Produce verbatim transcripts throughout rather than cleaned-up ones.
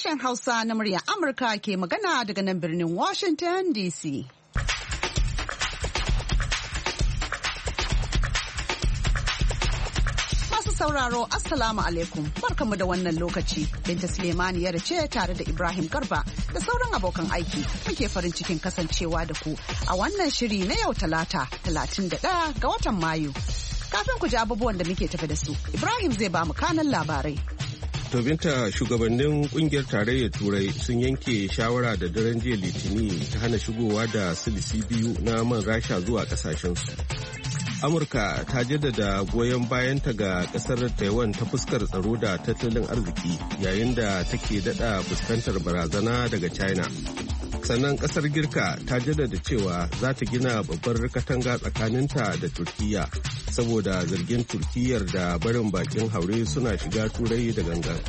Sashen Hausa na muryar Amurka ke magana daga nan birnin Washington D C. Masu sauraro, Assalamu alaikum, barkamu da wannan lokaci. Binta Suleimani ya ce tare da Ibrahim Garba da sauran abokan aiki muke farin cikin kasancewa da ku a wannan shiri na yau Talata, talatin da ɗaya ga watan Mayu. Kafin ku ji abubuwan da muke tafi da su, Ibrahim zai ba mu kanan labarai. To Binta, shugabannin kungiyar tarayyar Turai sun yanke shawara da daren jiya Litini ta hana shigowa da silisi biyu na man Rasha zuwa kasashensu. Amurka ta jaddada goyon bayanta ga kasar Taiwan ta fuskar tsaro da tattalin arziki yayin da take dada fuskantar barazana daga China. Sannan kasar Girka ta jaddada cewa za ta gina babbar katanga tsakaninta da Turkiyya saboda zargin Turkiyyar da barin bakin haure suna shiga Turai da gangan.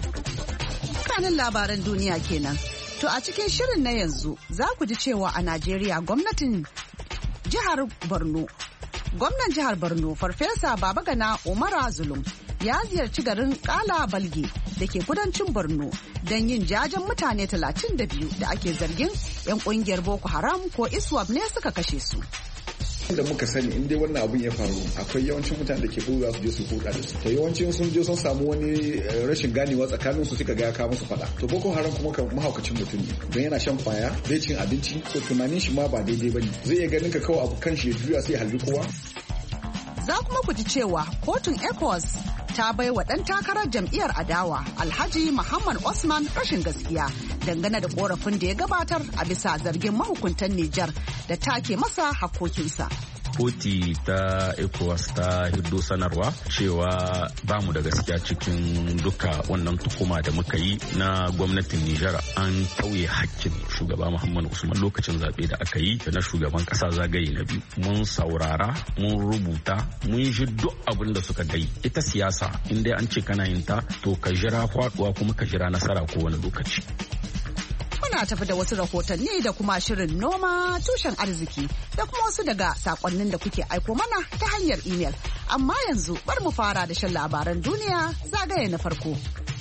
Kanin labaran duniya kenan. To a cikin shirin na yanzu za ku ji cewa a Najeriya gwamnatin jihar Borno Gwamnan jihar Borno Farfesa Babagana Umara Zulum ya ziyarci garin Kala Balge da ke kudancin Borno don yin jajen mutane talatin da biyu da ake zargin 'yan kungiyar Boko Haram ko ISWAP ne suka kashe su. Da muka sani in dai wannan abun ya faru akwai yawancin mutane da ke buga su je su huda da su to yawancin sun je sun samu wani rashin ganewa tsakanin su suka ga ya kawo musu fada to Boko Haram kuma ka mahaukacin mutum ne don yana shan kwaya zai cin abinci to tunanin shi ma ba daidai bane zai iya ganin ka kawai abu kan shi ya juya sai halbi kowa. Za kuma ku ji cewa kotun ECOWAS ta bai wa ɗan takarar jam'iyyar adawa Alhaji Muhammad Osman rashin gaskiya dangane da korafin da ya gabatar a bisa zargin mahukuntan Nijar da take masa hakokinsa. Koti ta ECOWAS ta hiddo sanarwa cewa ba mu da gaskiya cikin duka wannan tukuma da muka yi na gwamnatin Nijar an tauye hakkin shugaba Muhammad Usman lokacin zaɓe da aka yi da na shugaban ƙasa zagaye na biyu. Mun saurara, mun rubuta, mun ji duk abin da suka gai. Ita siyasa in dai an ce kana yin ta to ka jira kwaɗuwa kuma ka jira nasara kowane lokaci. Muna tafi da wasu rahotanni da kuma shirin noma tushen arziki da kuma wasu daga sakonnin da kuke aiko mana ta hanyar imel. Amma yanzu bar mu fara da shan labaran duniya zagaye na farko.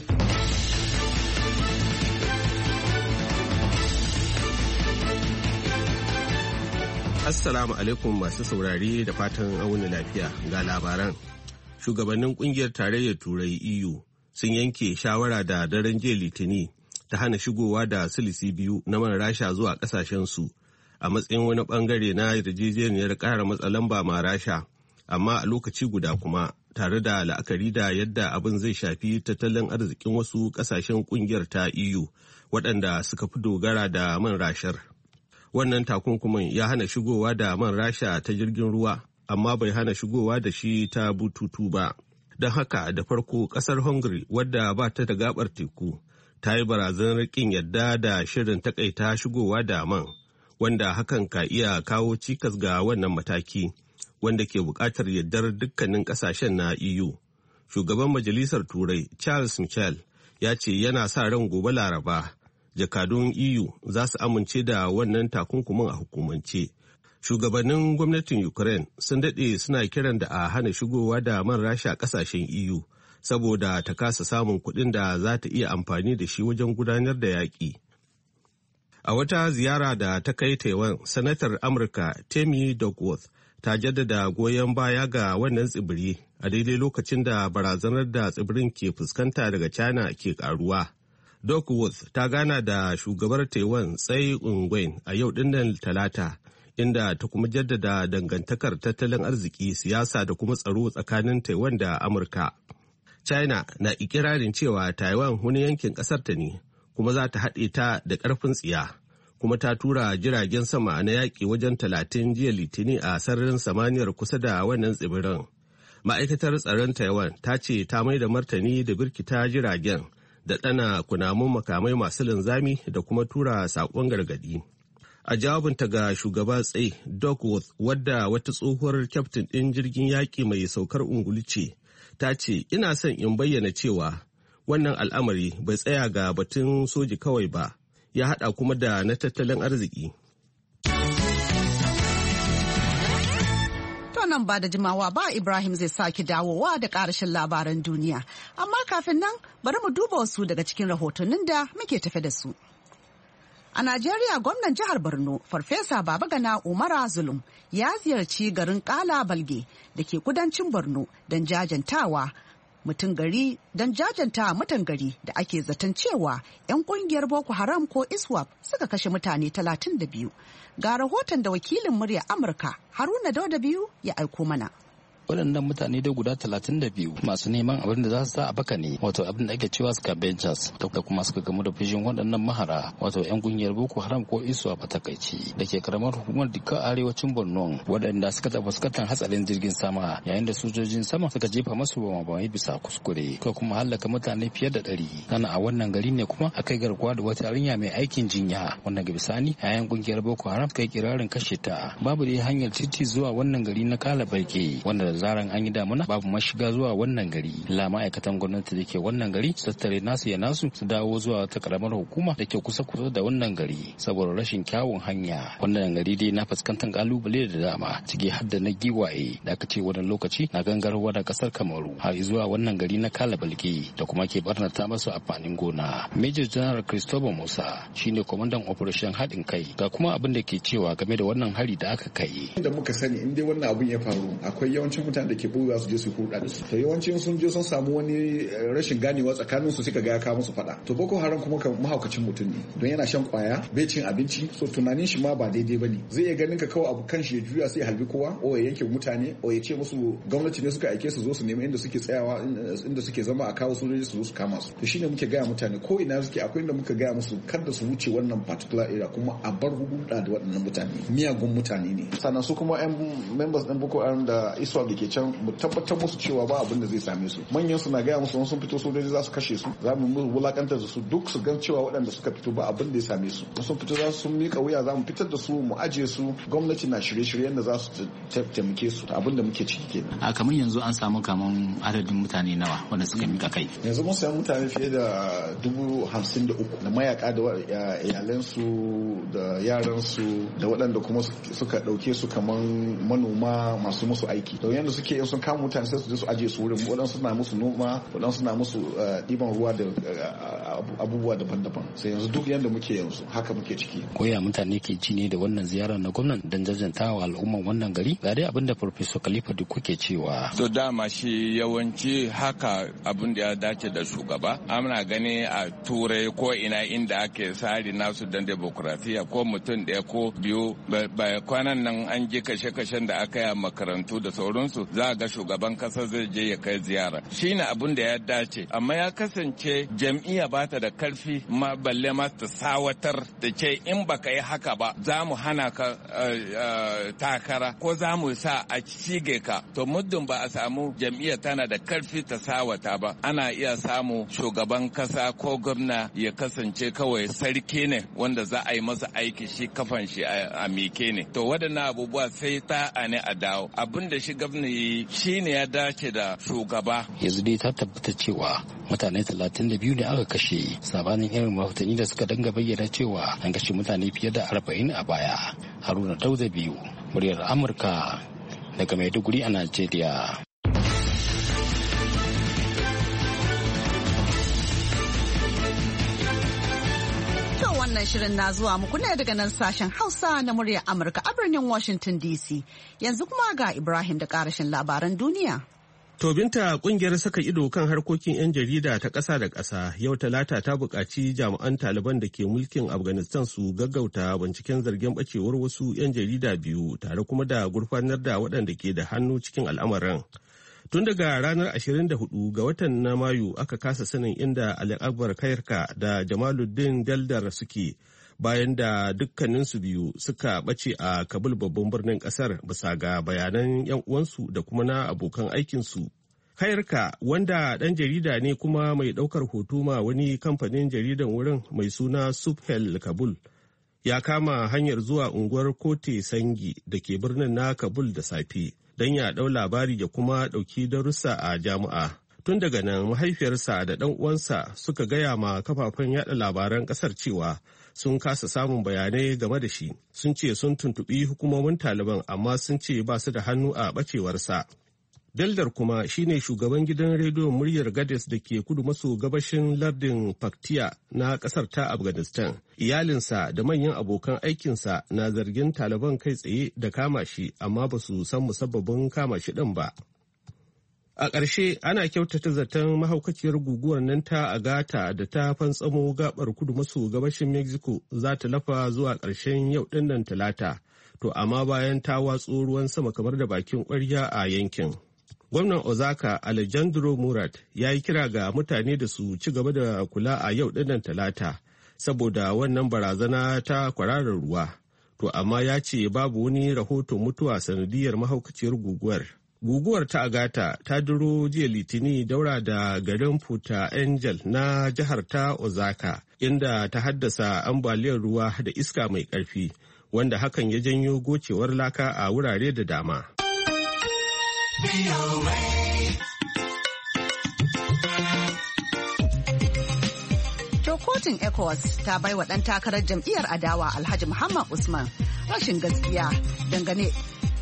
Assalamu alaikum masu saurari da fatan auni lafiya ga labaran. Shugabannin kungiyar tarayyar Turai E U sun yanke shawara da daren jiya Litini ta hana shigowa da silisi biyu na man Rasha zuwa kasashensu a matsayin wani bangare na yarjejeniyar ƙara matsa lamba ma Rasha, amma a lokaci guda kuma tare da la'akari da yadda abin zai shafi tattalin arzikin wasu kasashen kungiyar ta E U waɗanda suka fi dogara da man Rashar. Wannan takunkumin ya hana shigowa da man Rasha ta jirgin ruwa, amma bai hana shigowa da shi ta bututu ba. Don haka da farko ƙasar Hungary wadda ba ta da gabar teku ta yi barazanar ƙin yadda da shirin takaita shigowa da man, wanda hakan ka iya kawo cikas ga wannan mataki, wanda ke buƙatar yardar dukkanin ƙasashen na E U. Shugaban Majalisar Turai Charles Michel ya ce yana sa ran gobe Laraba jakadun E U za su amince da wannan takunkumin a hukumance. Shugabannin gwamnatin Ukraine sun daɗe suna kiran da a hana shigowa da man Rasha ƙasashen E U. saboda ta kasa samun kuɗin da za ta iya amfani da shi wajen gudanar da yaƙi. A wata ziyara da ta kai Taiwan, Sanatar Amurka Tammy Duckworth ta jaddada goyon baya ga wannan tsibiri a daidai lokacin da barazanar da tsibirin ke fuskanta daga China ke karuwa. Duckworth ta gana da shugabar Taiwan Tsai Ing-wen a yau dinnan Talata, inda ta kuma jaddada dangantakar tattalin arziki, siyasa da kuma tsaro tsakanin Taiwan da Amurka. China na ikirarin cewa Taiwan wani yankin ƙasarta ne kuma za ta haɗe ta da ƙarfin tsiya, kuma ta tura jiragen sama na yaƙi wajen talatin jiya Litini a sararin samaniyar kusa da wannan tsibirin. Ma'aikatar tsaron Taiwan ta ce ta mai da martani da birkita jiragen da ɗana kunamun makamai masu linzami da kuma tura saƙon gargaɗi. A jawabinta ga shugaba Tsai, Duckworth, wadda wata tsohuwar kyaftin ɗin jirgin yaƙi mai saukar ungulu ce, ta ce ina son in bayyana cewa wannan al'amari bai tsaya ga batun soji kawai ba, ya haɗa kuma da na tattalin arziki. nan ba da jimawa ba Ibrahim zai sake dawowa da ƙarashin labaran duniya. Amma kafin nan bari mu duba wasu daga cikin rahotannin da muke tafe da su. A Najeriya gwamnan jihar Borno Farfesa Babagana Umara Zulum ya ziyarci garin Kala Balge da ke kudancin Borno don jajantawa mutum gari don jajanta mutan gari da ake zaton cewa 'yan kungiyar Boko Haram ko ISWAP suka kashe mutane talatin da biyu. Ga rahoton da wakilin murya Amurka Haruna Dauda biyu ya aiko mana. waɗannan mutane dai guda talatin da biyu masu neman abin da za su sa a baka ne wato abin da ake cewa scavengers da kuma suka gamu da fushin waɗannan mahara wato yan kungiyar Boko Haram ko ISWAP a takaici da ke karamar hukumar Dikka arewacin Borno waɗanda suka taɓa fuskantar hatsarin jirgin sama yayin da sojojin sama suka jefa masu bamabamai bisa kuskure ko kuma hallaka mutane fiye da ɗari. Kana a wannan gari ne kuma a kai garkuwa da wata yarinya mai aikin jinya wanda ga bisani yayan kungiyar Boko Haram suka yi kirarin kashe ta. Babu dai hanyar titi zuwa wannan gari na Kala Barke wanda da zaran an yi damuna babu mashiga zuwa wannan gari. La ma'aikatan gwamnati da ke wannan gari su tattare nasu ya nasu su dawo zuwa wata karamar hukuma da ke kusa kusa da wannan gari saboda rashin kyawun hanya. Wannan gari dai na fuskantar kalubale da dama ciki har da na giwaye da aka ce wannan lokaci na gangarwa da kasar Kamaru har zuwa wannan gari na Kala Balke da kuma ke barnata masu amfanin gona. Major General Christopher Musa shine kwamandan operation haɗin kai ga kuma abin da ke cewa game da wannan hari da aka kai. Da muka sani in dai wannan abun ya faru akwai yawancin mutane da ke buga su je su hulɗa da su. To yawancin sun je sun samu wani rashin ganewa tsakanin su suka ga ya kawo musu faɗa. To Boko Haram kuma kan mahaukacin mutum ne don yana shan kwaya bai cin abinci so tunanin shi ma ba daidai bane. Zai iya ganin ka kawai abu kan shi ya juya sai ya halbi kowa o ya yanke mutane o ya ce musu gwamnati ne suka aike su zo su nemi inda suke tsayawa inda suke zama a kawo sojoji su zo su kama su. To shine muke gaya mutane ko ina suke akwai inda muka gaya musu kada su wuce wannan particular area kuma a bar hulɗa da waɗannan mutane miyagun mutane ne. Sannan su kuma yan members ɗin Boko Haram da ISWAP da ke can mu tabbatar musu cewa ba abin da zai same su. Manyan su na gaya musu sun fito sojoji za su kashe su za mu wulakantar da su duk su gan cewa waɗanda suka fito ba abin da ya same su. Sun fito za su mika wuya za mu fitar da su mu aje su gwamnati na shirye-shiryen da za su taimake su abin da muke ciki kenan. A kamar yanzu an samu kaman adadin mutane nawa wanda suka mika kai. Yanzu mun samu mutane fiye da dubu hamsin da uku da mayaka da iyalansu da yaransu da waɗanda kuma suka ɗauke su kaman manoma masu musu aiki. To yanda suke yin sun kama mutane sai su je su aje su wurin waɗansu na musu noma waɗansu na musu ɗiban ruwa da abubuwa daban-daban. Sai yanzu duk yanda muke yanzu haka muke ciki. Koya mutane ke ci ne da wannan ziyara na gwamnan don jajantawa al'umman wannan gari ga dai abin da Farfesa Khalifa duk kuke cewa. To dama shi yawanci haka abin da ya dace da shugaba. Ana gani a turai ko ina inda ake tsari nasu don demokrasiya ko mutum ɗaya ko biyu ba kwanan nan an ji kashe-kashen da aka yi a makarantu da sauransu za a ga shugaban kasa zai je ya kai ziyara shine abin da ya dace amma ya kasance jam'iyya ba ta da karfi ma balle ma ta sawatar da ce in baka yi haka ba za mu hana ka takara ko za mu sa a cige ka to muddin ba a samu jam'iyya tana da karfi ta sawata ba ana iya samu shugaban kasa ko gwamna ya kasance kawai sarki ne wanda za a yi masa aiki shi kafan shi a mike ne to waɗannan abubuwa sai ta a ne a dawo abin da shi gwamna yi shi ne ya dace da shugaba. Yanzu dai ta tabbata cewa mutane talatin da biyu ne aka kashe sabanin irin rahotanni da suka danga bayyana cewa an kashe mutane fiye da arba'in a baya. Haruna Dauda biyu muryar Amurka daga Maiduguri a Najeriya. Wannan shirin na zuwa muku ne daga nan sashen Hausa na muryar Amurka a birnin Washington D C. Yanzu kuma ga Ibrahim da karashin labaran duniya. To binta kungiyar saka ido kan harkokin 'yan jarida ta ƙasa da ƙasa yau talata ta buƙaci jami'an Taliban da ke mulkin Afghanistan su gaggauta binciken zargin ɓacewar wasu 'yan jarida biyu tare kuma da gurfanar da waɗanda ke da hannu cikin al'amarin. Tun daga ranar ashirin da hudu ga watan na Mayu aka kasa sanin inda Ali Akbar Kayarka da Jamaluddin Daldar suke bayan da dukkaninsu biyu suka ɓace a Kabul babban birnin ƙasar bisa ga bayanan 'yan uwansu da kuma na abokan aikinsu. Kayarka wanda ɗan jarida ne kuma mai ɗaukar hoto ma wani kamfanin jaridan wurin mai suna Subhel Kabul ya kama hanyar zuwa unguwar Kote Sangi da ke birnin na Kabul da safe. Don ya ɗau labari ya kuma ɗauki darussa a jami'a. Tun daga nan mahaifiyarsa da ɗan uwansa suka gaya ma kafafen yaɗa labaran ƙasar cewa sun kasa samun bayanai game da shi. Sun ce sun tuntuɓi hukumomin Taliban amma sun ce ba su da hannu a ɓacewarsa. Daldar kuma shine shugaban gidan rediyon muryar Gades da ke kudu maso gabashin lardin Paktiya na kasar ta Afghanistan. Iyalinsa da manyan abokan aikinsa na zargin Taliban kai tsaye da kama shi amma ba su san musabbabin kama shi ɗin ba. A ƙarshe ana kyautata zaton mahaukaciyar guguwar nan ta Agata da ta fantsamo gabar kudu maso gabashin Mexico za ta lafa zuwa ƙarshen yau ɗinnan Talata. To amma bayan ta watso ruwan sama kamar da bakin ƙwarya a yankin. Gwamnan Osaka Alejandro Murat ya yi kira ga mutane da su ci gaba da kula a yau dinnan Talata saboda wannan barazana ta kwararar ruwa. To amma ya ce babu wani rahoton mutuwa sanadiyar mahaukaciyar guguwar. Guguwar ta Agata ta duro jiya Litini daura da garin Puta Angel na jihar ta Osaka inda ta haddasa ambaliyar ruwa da iska mai ƙarfi wanda hakan ya janyo gocewar laka a wurare da dama. To kotun ECOWAS ta bai wa ɗan takarar jam'iyyar adawa Alhaji Muhammad Usman rashin gaskiya dangane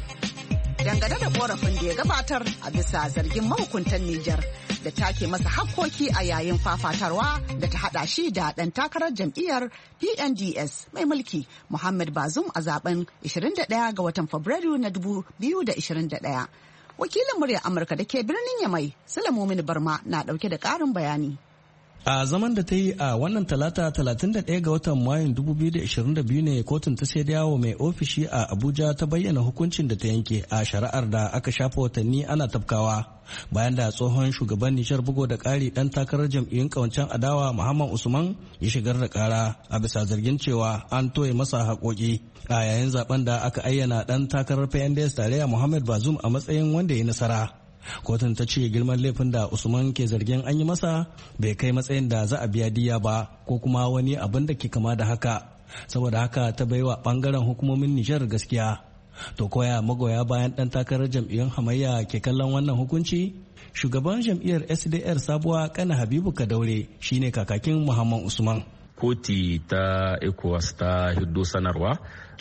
dangane da korafin da ya gabatar a bisa zargin mahukuntan Nijar da take masa hakkoki a yayin fafatarwa da ta hada shi da ɗan takarar jam'iyyar P N D S mai mulki Muhammad Bazoum a zaben ishirin da ɗaya ga watan Fabrairu na dubu biyu da ishirin da ɗaya. Wakilin muryar Amurka da ke birnin Yamai, Sulamumin Barma na dauke da ƙarin bayani. A zaman da ta yi a wannan talata talatin da ɗaya ga watan Mayun dubu biyu da ishirin da biyu ne kotun ta sai yawo mai ofishi a Abuja ta bayyana hukuncin da ta yanke a shari'ar da aka shafa watanni ana tafkawa. Bayan da tsohon shugaban Nijar bugo da ƙari ɗan takarar jam'iyyun ƙawancen adawa Muhammad Usman ya shigar da ƙara a bisa zargin cewa an toye masa haƙoƙi a yayin zaben da aka ayyana ɗan takarar P N D S tarayya Muhammad Bazoum a matsayin wanda ya nasara. Kotun ta ce girman laifin da Usman ke zargin an yi masa bai kai matsayin da za a biya diya ba ko kuma wani abin da ke kama da haka. Saboda haka ta baiwa bangaren hukumomin Nijar gaskiya. To koya magoya bayan ɗan takarar jam'iyyun hamayya ke kallon wannan hukunci? Shugaban jam'iyyar S D R sabuwa Kana Habibu Kadaure shine kakakin Muhammad Usman. Koti ta ECOWAS ta hiddo sanarwa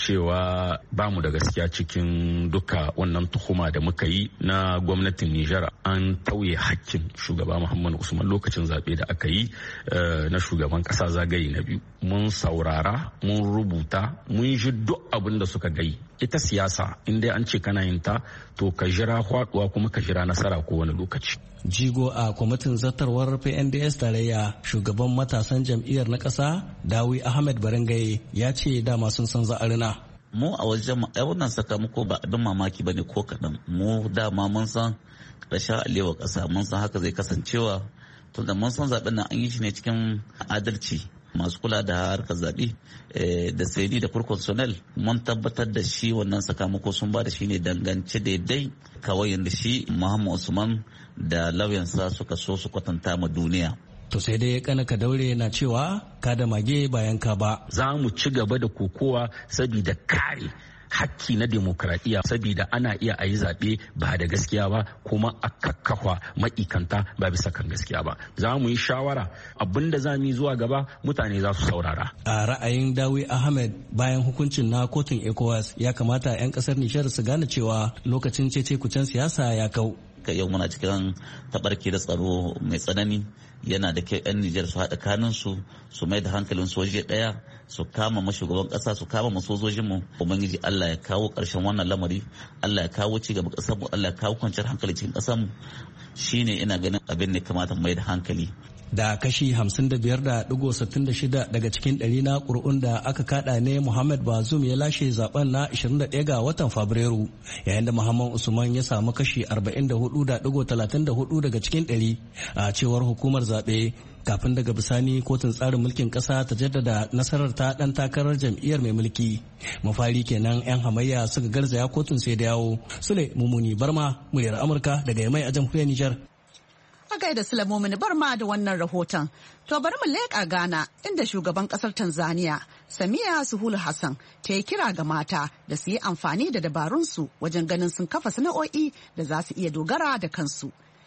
cewa ba mu da gaskiya cikin duka wannan tuhuma da muka yi na gwamnatin Nijar an tauye hakkin shugaba Muhammad Usman lokacin zaɓe da aka yi na shugaban ƙasa zagaye na biyu. Mun saurara, mun rubuta, mun ji duk abin da suka gai. Ita siyasa in dai an ce kana yin ta to ka jira faɗuwa kuma ka jira nasara kowane lokaci. Jigo a kwamitin zartarwar P N D S tarayya shugaban matasan jam'iyyar na ƙasa Dawi Ahmed Barangaye ya ce dama sun san za'arina. Mu a wajen wannan sakamako ba abin mamaki bane ko kaɗan. Mu dama mun san ƙarshen alewa ƙasa mun san haka zai kasancewa tunda mun san zaɓen nan an yi shi ne cikin adalci. Masu kula da harkar zaɓe da saidi da kurkonsonel mun tabbatar da shi wannan sakamako sun ba da shi ne dangance daidai kawai yadda shi Muhammad Usman da lauyansa suka so su kwatanta ma duniya. To sai dai kana ka daure na cewa ka da mage bayan ka ba. Za mu ci gaba da kokowa saboda kare hakki na demokradiyya saboda ana iya a yi zaɓe ba da gaskiya ba kuma a kakkawa ma'ikanta ba bisa kan gaskiya ba. Za mu yi shawara abinda za mu yi zuwa gaba mutane za su saurara. A ra'ayin Dawi Ahmed bayan hukuncin na kotun ECOWAS ya kamata 'yan kasar Nijar su gane cewa lokacin cece kucen siyasa ya kau. Yau muna cikin tabarki da tsaro mai tsanani yana da kyau 'yan Nijar su haɗa kanunsu su mai da hankalin soje ɗaya su kama mashugaban ƙasa su kama masojojinmu. Ubangiji Allah ya kawo ƙarshen wannan lamari, Allah ya kawo ci gaba ƙasarmu, Allah ya kawo kwanciyar hankali cikin ƙasarmu. Shine ina ganin abin da kamata mai da hankali. Da kashi hamsin da biyar da digo sittin da shida daga cikin ɗari na ƙuri'un da aka kada ne Muhammad Bazoum ya lashe zaben na ishirin da ɗaya ga watan Fabrairu, yayin da Muhammad Usman ya samu kashi arba'in da hudu da digo talatin da hudu daga cikin ɗari a cewar hukumar zaɓe. Kafin daga bisani kotun tsarin mulkin ƙasa ta jaddada nasarar ta ɗan takarar jam'iyyar mai mulki. Mafari kenan 'yan hamayya suka garzaya kotun sai da yawo. Sule Mumuni Barma, muryar Amurka daga Yamai a jamhuriyar Nijar. A gaida Sulamomin Barma da wannan rahoton. To bari mu leƙa Ghana inda shugaban ƙasar Tanzania Samiya Suluhu Hassan ta yi kira ga mata da su yi amfani da dabarunsu wajen ganin sun kafa sana'o'i da za su iya dogara da kansu.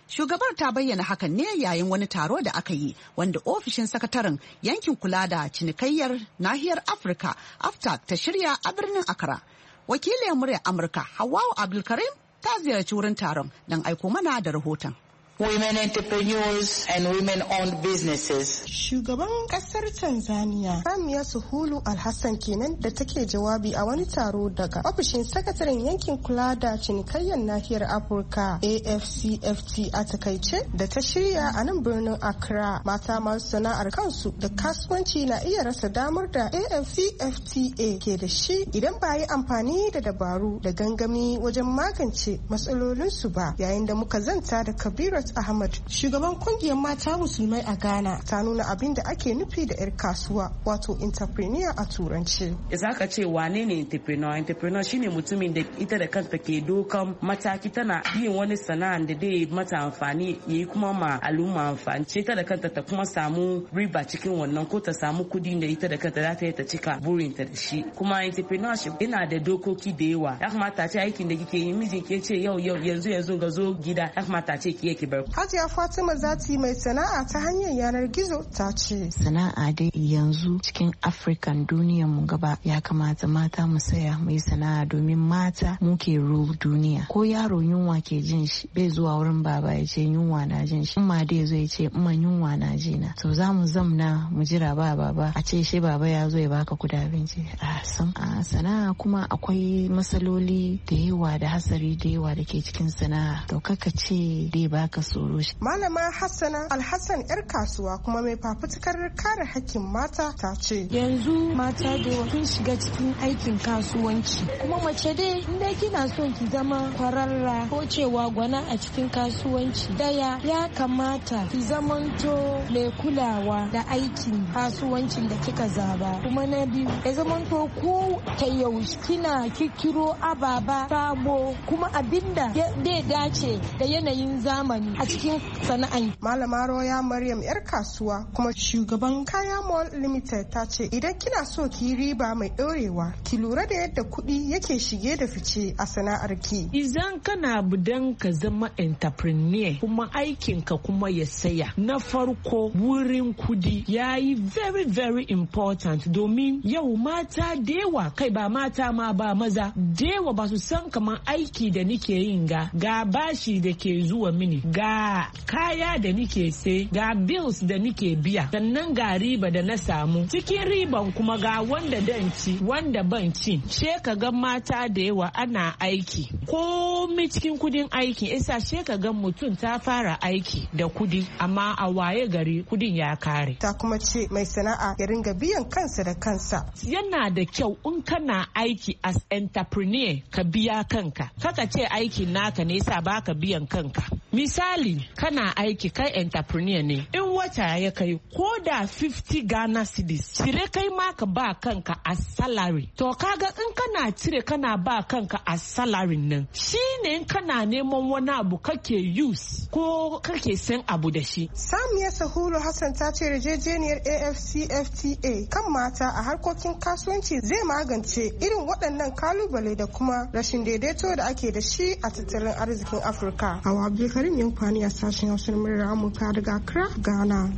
Shugabar ta bayyana hakan ne yayin wani taro da aka yi wanda ofishin sakataren yankin kula da cinikayyar nahiyar Afirka AfTak ta shirya a birnin Accra. Wakiliyar muryar Amurka Hawwa Abdulkarim ta ziyarci wurin taron don aiko mana da rahoton. Women entrepreneurs and women-owned businesses. Shugaban kasar Tanzania Samia Suluhu Alhassan kenan da take jawabi a wani taro daga ofishin sakataren yankin kula da cinikayyar nahiyar Afirka A F C F T a takaice da ta shirya a nan birnin Accra. Mata masu sana'ar kansu da kasuwanci na iya rasa damar da A F C F T A ke da shi idan ba yi amfani da dabaru da gangami wajen magance matsalolinsu ba. Yayin da muka zanta da Kabirat Ahmad, shugaban kungiyar mata musulmai a Ghana, ta nuna abin da ake nufi da 'yar kasuwa, wato entrepreneur a turanci. Za ka ce wane ne entrepreneur? Entrepreneur shine mutumin da ita da kanta ke dokan mataki, tana yin wani sana'a da dai mata amfani, yayi kuma ma al'umma amfani. Ce ta da kanta ta kuma samu riba cikin wannan, ko ta samu kudi da ita da kanta za ta yi ta cika burinta da shi. Kuma entrepreneurship yana da dokoki da yawa. Ya kamata ce aikin da kike yi, mijin ke ce yau yau yanzu yanzu ga zo gida, ya kamata ce ki yake bar. Hajiya Fatima Zati mai sana'a ta hanyar yanar gizo ta ce sana'a dai yanzu cikin African duniyar mu gaba ya kamata mata mu saya mu yi sana'a, domin mata muke rule duniya. Ko yaro yunwa ke jin shi bai zuwa wurin baba ya ce yunwa na jin shi, amma dai zo ya ce umma yunwa na ji na. To za mu zamna mu jira ba baba a ce shi baba ya zo ya baka kuɗi abinci. A san a sana'a kuma akwai matsaloli da yawa da hasari da yawa da ke cikin sana'a. To kaka ce dai baka tsoro shi. Malama Hassana Alhassan yar kasuwa kuma mai fafutukar kare hakkin mata ta ce yanzu mata da yawa sun shiga cikin aikin kasuwanci, kuma mace dai inda kina son ki zama kwararra ko cewa gwana a cikin kasuwanci, daya ya kamata ki zamanto mai kulawa da aikin kasuwancin da kika zaba, kuma na biyu ya zamanto ko ta yaushe kina kikiro ababa sabo kuma abinda zai dace da yanayin zamani a cikin sana'an. Malama Roya Maryam yar kasuwa kuma shugaban Kaya Mall Limited ta ce idan kina so ki riba mai ɗorewa ki lura da yadda kuɗi yake shige da fice a sana'ar ki. Idan kana budan ka zama entrepreneur kuma aikin ka kuma ya saya, na farko wurin kudi yayi very very important, domin yau mata dewa kai ba mata ma ba maza dewa ba su san kamar aiki da nike yin ga ga bashi da ke zuwa mini, ga kaya da nike sai, ga bills da nike biya, sannan ga riba da na samu, cikin riban kuma ga wanda dan ci wanda ban ci. She ka ga mata da yawa ana aiki komai cikin kudin aiki, isa she ka ga mutum ta fara aiki da kudi amma a waye gari kudin ya kare. Ta kuma ce mai sana'a ya ringa biyan kansa da kansa. Yana da kyau in kana aiki as entrepreneur ka biya kanka, kaka ce aikin naka ne yasa baka biyan kanka. Misali kana aiki kai entrepreneur ne, in wata ya kai ko da fifty Ghana cedis cire kai ma ka ba kanka a salary. To kaga in kana cire kana ba kanka a salary nan, shine in kana neman wani abu kake use ko kake san abu da shi. Samiya Sahulu Hassan ta ce yarjejeniyar A F C F T A kan mata a harkokin kasuwanci zai magance irin waɗannan kalubale da kuma rashin daidaito da ake da shi a tattalin arzikin Afirka. Hawa Abdulkarim Yankwani a sashen Hausa na muryar Amurka daga Accra, Ghana.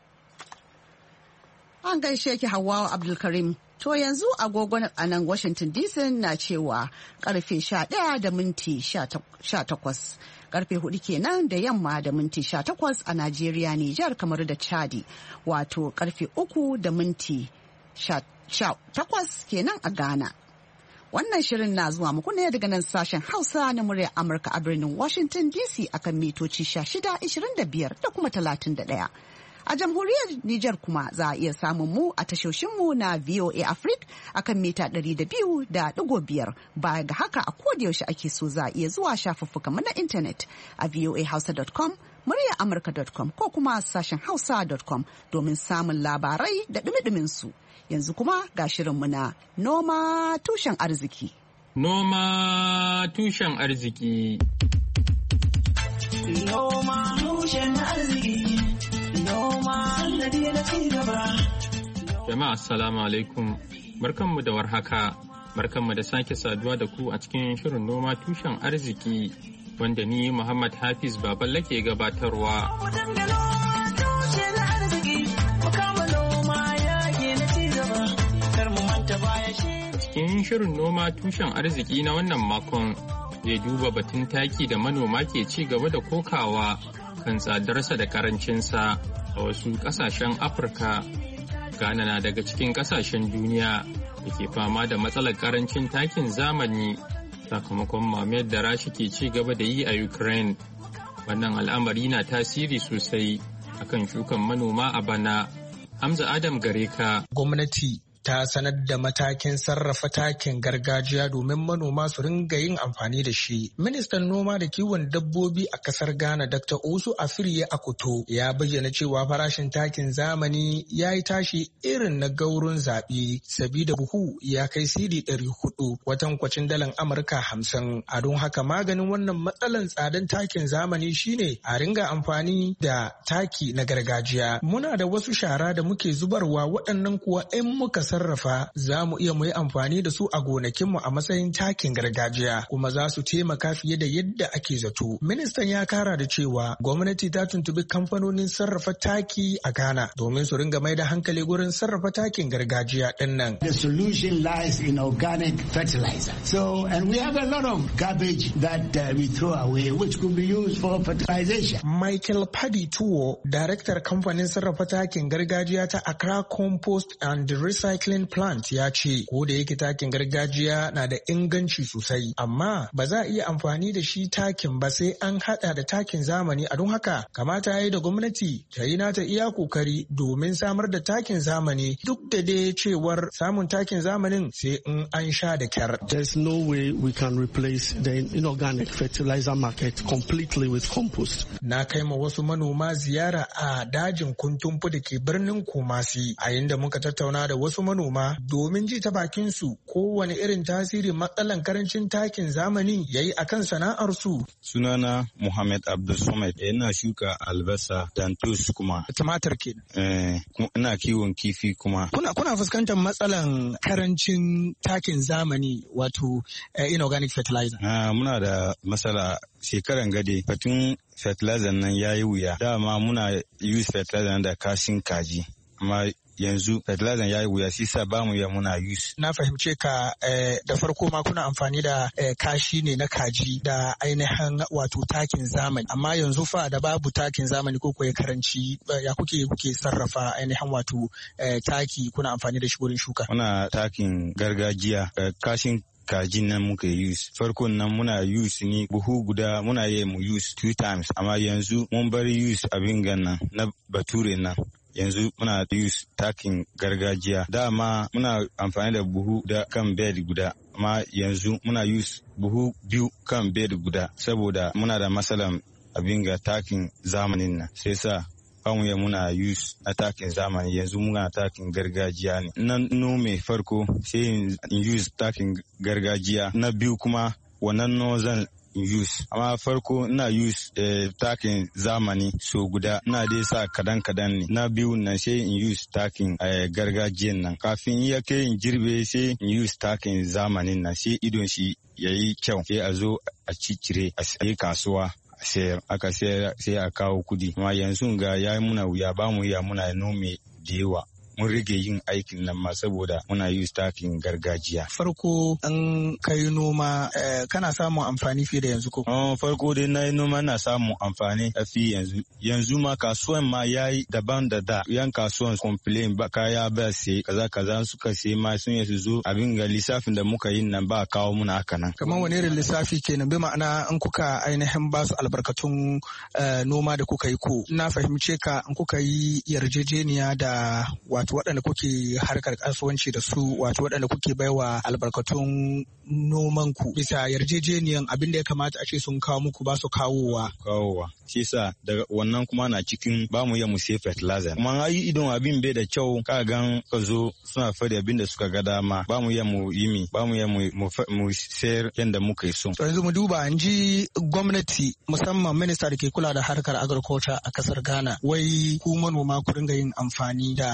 An gaishe ki Hawwa Abdulkarim. To yanzu agogon a nan Washington D C na cewa karfe sha ɗaya da minti sha takwas. Karfe hudu kenan da yamma da minti sha takwas a Najeriya, Nijar, kamar da Chadi. Wato karfe uku da minti sha takwas kenan a Ghana. Wannan shirin na zuwa muku ne daga nan sashen Hausa na muryar Amurka a birnin Washington D C akan mitoci sha shida, ishirin da biyar da kuma talatin da ɗaya. A jamhuriyar Nijar kuma za a iya samun mu a tashoshinmu na V O A Africa akan mita ɗari da biyu da ɗigo biyar. Baya ga haka a kodayaushe ake so za a iya zuwa shafuffukan mu na intanet a voa hausa dot com, muryar amurka dot com ko kuma sashen hausa dot com domin samun labarai da ɗumi su. Yanzu kuma ga shirinmu na noma tushen arziki. Noma tushen arziki. Noma tushen arziki. Jama'a assalamu alaikum, barkanmu da warhaka, barkanmu da sake saduwa da ku a cikin shirin noma tushen arziki wanda ni Muhammad Hafiz Baballe ke gabatarwa. Cikin shirin noma tushen arziki na wannan makon zai duba batun taki da manoma ke ci gaba da kokawa kan tsadarsa da karancinsa a wasu kasashen Afirka. Ghana na daga cikin kasashen duniya da ke fama da matsalar karancin takin zamani sakamakon mamayar da Rasha ke ci gaba da yi a Ukraine. Wannan al'amari na tasiri sosai akan shukan manoma a bana. Hamza Adam Gareka. Gwamnati ta sanar da matakin sarrafa takin gargajiya domin manoma su ringa yin amfani da shi. Ministan noma da kiwon dabbobi a kasar Ghana, Doctor Osu Afiriye Akoto, ya bayyana cewa farashin takin zamani ya yi tashi irin na gaurun zaɓe, sabida buhu ya kai sidi ɗari hudu, kwatankwacin dalan Amurka hamsin. A don haka maganin wannan matsalan tsadan takin zamani shine a ringa amfani da taki na gargajiya. Muna da wasu shara da muke zubarwa, waɗannan kuwa in muka sarrafa za mu iya mu yi amfani da su a gonakinmu a matsayin takin gargajiya, kuma za su taimaka fiye da yadda ake zato. Ministan ya kara da cewa gwamnati ta tuntubi kamfanonin sarrafa taki a Ghana domin su ringa mai da hankali gurin sarrafa takin gargajiya din nan. The solution lies in organic fertilizer. So, and we have a lot of garbage that uh, we throw away which could be used for fertilization. Michael Paddy Tuwo, daraktar kamfanin sarrafa takin gargajiya ta Accra Compost and Recycling Plant, ya ce ko da yake takin gargajiya na da inganci sosai, amma ba za a iya amfani da shi takin ba sai an hada da takin zamani. A don haka kamata ya yi da gwamnati ta yi nata iya kokari domin samar da takin zamani, duk da dai cewar samun takin zamanin sai in an sha da kyar. There's no way we can replace the inorganic fertilizer market completely with compost. Na kai ma wasu manoma ziyara a dajin Kuntumfu da ke birnin Kumasi, a inda muka tattauna da wasu manoma domin ji ta bakin su kowane irin tasiri matsalan karancin takin zamani yayi akan sana'ar su. Sunana Muhammad Abdul Samad, ina shuka albasa, dantus kuma tumatir ke. Eh, ina kiwon kifi kuma. Kuna kuna fuskantar matsalan karancin takin zamani, wato uh, inorganic fertilizer. Ah, muna da matsala shekaran gade, batun fertilizer nan yayi wuya. Dama muna use fertilizer da kashin kaji, amma yanzu fertilizer ya yi wuya, shi sa ba mu ya muna use. Na fahimce ka eh, da farko ma kuna amfani da eh, kashi ne na kaji da ainihin wato takin zamani, amma yanzu fa da babu takin zamani ko kuwa karanci, ya kuke kuke sarrafa ainihin wato eh, taki kuna amfani da shi wurin shuka? Muna takin gargajiya, eh, kashin kajin nan muka use. Farkon nan muna use ni buhu guda muna yi mu use two times, amma yanzu mun bari use abin gannan na bature nan. Yanzu muna use takin gargajiya. Dama muna amfani da buhu da kan bed guda, amma yanzu muna use buhu biyu kan bed guda, saboda muna da matsalan abin ga takin zamanin nan. Sai sa ya muna use na takin zamani, yanzu muna takin gargajiya ne. Na nome farko sai in use takin gargajiya, na biyu kuma wannan no zan use, amma farko ina use eh, takin zamani so guda, ina dai sa kadan kadan ne. Na biyu nan sai in use takin eh, gargajiyan nan, kafin ya kai in girbe sai in use takin zamanin nan, sai idon shi yayi kyau, sai a zo a cicire a yi kasuwa sayar, aka sayar sai a kawo kudi. Amma yanzu ga yayi muna wuya, ba mu iya muna nome da yawa, mun rage yin aikin nan ma saboda muna use takin gargajiya. Farko an kai noma eh, kana samun amfani fiye da yanzu ko? Oh, farko dai na yi noma na samun amfani a fi yanzu. Yanzu ma kasuwan ma ya yi daban da da. Yan kasuwan complain ba kaya ba sai kaza kaza suka sai ma sun yi su zo abin ga lissafin da muka yi nan ba kawo muna haka nan. Kamar wani irin lissafi kenan, bi ma'ana an kuka ainihin ba su albarkatun uh, noma da kuka yi ko? Na fahimce ka an kuka yi yarjejeniya da wato waɗanda kuke harkar kasuwanci da su, wato waɗanda kuke baiwa albarkatun noman ku, bisa yarjejeniyan abin da ya kamata a ce sun kawo muku ba su kawowa. Kawowa. Shi sa daga wannan kuma na cikin ba mu iya mu sai fertilizer. Kuma ayi idon abin bai da kyau, ka gan ka zo suna fadi abin da suka ga dama, ba mu iya mu yi mi, ba mu iya mu mu sayar yadda muka yi so. To yanzu mu duba an ji gwamnati, musamman minista da ke kula da harkar agriculture a kasar Ghana, wai ku manoma ku dinga yin amfani da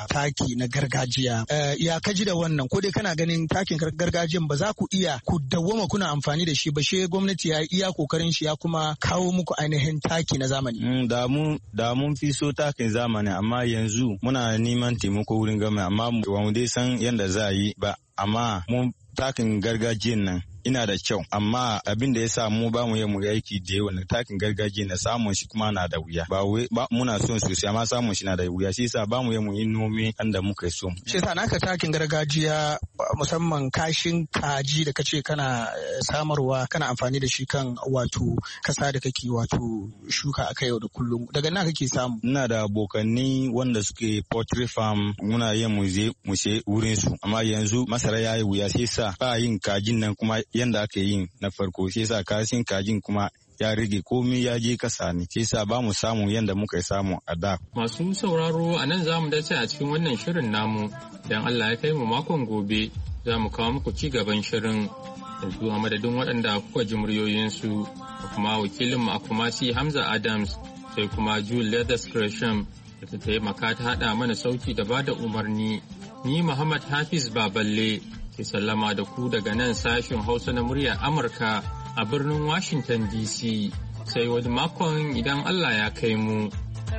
taki na gargajiya. Ya kaji da wannan ko dai kana ganin takin gargajiyan ba za ku iya ku dawwama kuna amfani da shi ba, she gwamnati ya iya kokarin shi ya kuma kawo muku ainihin taki na zamani. Da mun da mun fi so takin zamani, amma yanzu muna neman taimako wurin gwamnati, amma ba mu dai san yadda za a yi ba, amma mun takin gargajiyan nan ina da kyau, amma abin da ya sa mu ba mu yi mu aiki da yawa na takin gargajiya na samun shi kuma na da wuya. Ba wai ba muna son sosai, amma samun shi na da wuya, shi yasa ba mu yi mu yi nome inda muka so. Shi yasa naka takin gargajiya musamman kashin kaji da kace kana samarwa kana amfani da shi kan wato kasa da kake wato shuka akai yau da kullum. Daga nan kake samu? Ina da abokanni wanda suke poultry farm, muna yin mu je mu she wurin su, amma yanzu masara yayi wuya, shi yasa ba yin kajin nan kuma yanda aka yi na farko, shi yasa kashin kajin kuma ya rage komai ya je kasa ne, shi yasa ba mu samu yanda muka samu a da. Masu sauraro a nan za mu dace a cikin wannan shirin namu, idan Allah ya kai mu makon gobe za mu kawo muku ci gaban shirin. Yanzu a madadin waɗanda kuka ji muryoyinsu da kuma wakilin mu a Kumasi Hamza Adams, sai kuma Jude Leathers Gresham da ta taimaka ta haɗa mana sauti da bada umarni. Ni Muhammad Hafiz Baballe ke sallama da ku daga nan sashen Hausa na muryar Amurka a birnin Washington D C. Sai wani makon idan Allah ya kai mu.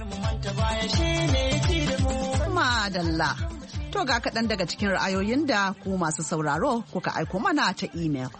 Madalla. To ga kaɗan daga cikin ra'ayoyin da ku masu sauraro kuka aiko mana ta imel.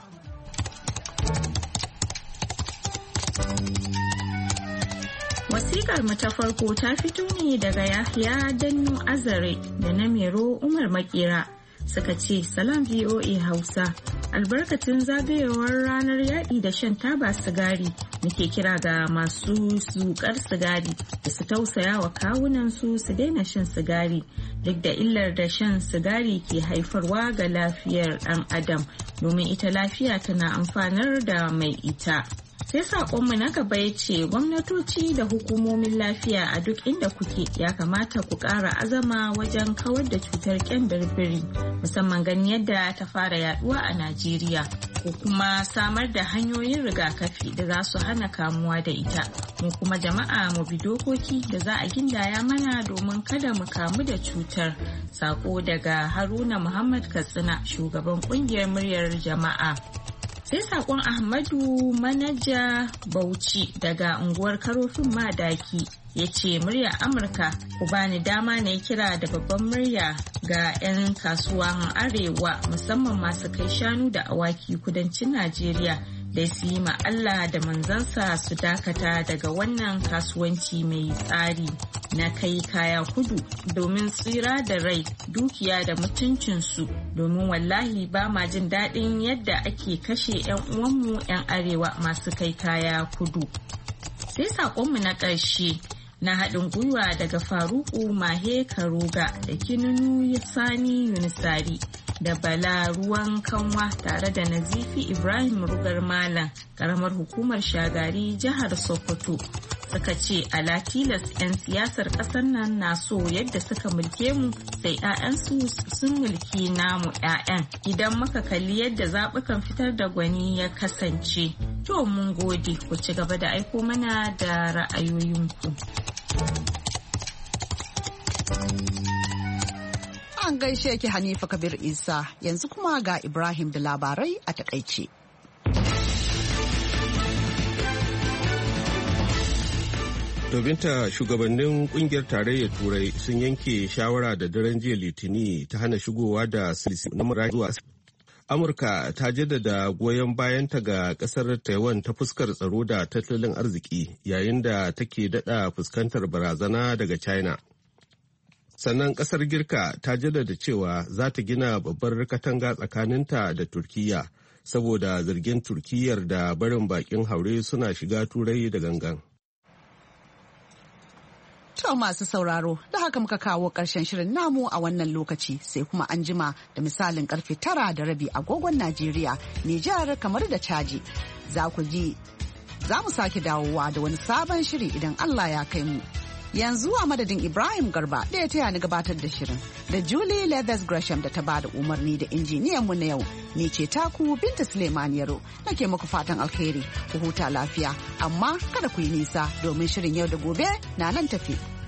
Wasikar mu ta farko ta fito ne daga Yahya Dannu Azare da na Mero Umar Makera. Suka ce salam V O A Hausa, albarkacin zagayowar ranar yaƙi da shan taba sigari muke kira ga masu zukar sigari da su tausaya wa kawunansu su daina shan sigari duk da illar da shan sigari ke haifarwa ga lafiyar ɗan adam, domin ita lafiya tana amfanar da mai ita. Sai saƙonmu na gaba ya ce gwamnatoci da hukumomin lafiya a duk inda kuke ya kamata ku ƙara azama wajen kawar da cutar ƙyanbirbiri, musamman ganin yadda ta fara yaduwa a Najeriya, ko kuma samar da hanyoyin rigakafi da za su hana kamuwa da ita. Mu kuma jama'a mu bi dokoki da za a gindaya mana domin kada mu kamu da cutar. Sako daga Haruna Muhammad Katsina, shugaban ƙungiyar muryar jama'a. Sai sakon Ahmadu Manaja Bauchi daga unguwar Karofin Madaki ya ce murya Amurka ku bani dama na yi kira da babban murya ga 'yan kasuwan arewa musamman masu kai shanu da awaki kudancin Najeriya da su yi ma Allah da manzansa su dakata daga wannan kasuwanci mai tsari na kai kaya kudu domin tsira da rai, dukiya da mutuncinsu, domin wallahi ba ma jin daɗin yadda ake kashe 'yan uwanmu 'yan arewa masu kai kaya kudu. Sai saƙonmu na ƙarshe na haɗin gwiwa daga Faruku Mahe Karuga da Kinunu Sani Yunisari da Bala Ruwan Kanwa tare da Nazifi Ibrahim Rugar Malam, karamar hukumar Shagari, jihar Sokoto. Suka ce ala tilas 'yan siyasar ƙasar nan na so yadda suka mulke mu sai 'ya'yansu sun mulki namu 'ya'yan idan muka kalli yadda zaɓukan fitar da gwani ya kasance. To mun gode, ku ci gaba da aiko mana da ra'ayoyinku. An gaishe ki Hanifa Kabir Isa, yanzu kuma ga Ibrahim da labarai a takaice. Dobinta shugabannin kungiyar tarayyar Turai sun yanke shawara da daren jiya Litini ta hana shigowa da silisi na mura zuwa. Amurka ta jaddada goyon bayanta ga kasar Taiwan ta fuskar tsaro da tattalin arziki yayin da take dada fuskantar barazana daga China. Sannan kasar Girka ta jaddada cewa za ta gina babbar katanga tsakaninta da Turkiyya saboda zargin Turkiyyar da barin bakin haure suna shiga Turai da gangan. To masu sauraro, da haka muka kawo ƙarshen shirin namu a wannan lokaci, sai kuma an jima da misalin karfe tara da rabi agogon Najeriya, Nijar, kamar da Caji. Za ku ji, za mu sake dawowa da wani sabon shiri idan Allah ya kai mu. Yanzu a madadin Ibrahim Garba da ya taya ni gabatar da shirin, da Julie Leathers Gresham da ta ba da umarni da injiniyan mu na yau, ni ce taku Binta Suleiman Yaro, nake muku fatan alheri, ku huta lafiya, amma kada ku yi nisa domin shirin yau da gobe na nan tafi.